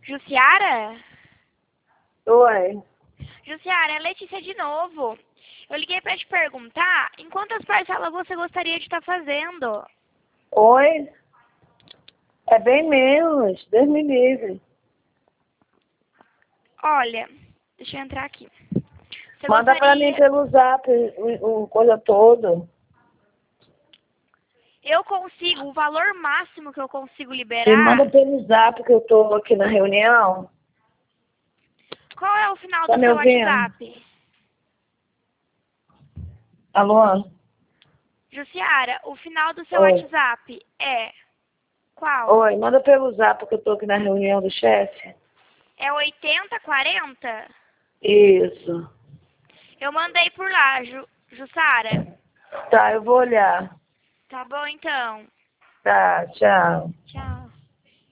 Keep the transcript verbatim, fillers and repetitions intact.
Jussiara? Oi. Jussiara, é Letícia de novo. Eu liguei pra te perguntar em quantas parcelas você gostaria de estar fazendo. Oi? É bem menos, Deus me livre. Olha, deixa eu entrar aqui. Você Manda pra gostaria... mim pelo zap o, o coisa toda. Eu consigo, o valor máximo que eu consigo Me liberar... manda pelo zap que eu tô aqui na reunião. Qual é o final Tá do me seu ouvindo? WhatsApp? Alô? Jussiara, o final do seu Oi. WhatsApp é qual? Oi, manda pelo zap que eu tô aqui na reunião do chefe. É oitenta quarenta? Isso. Eu mandei por lá, Ju, Jussara. Tá, eu vou olhar. Tá bom, então. Tá, tchau. Tchau.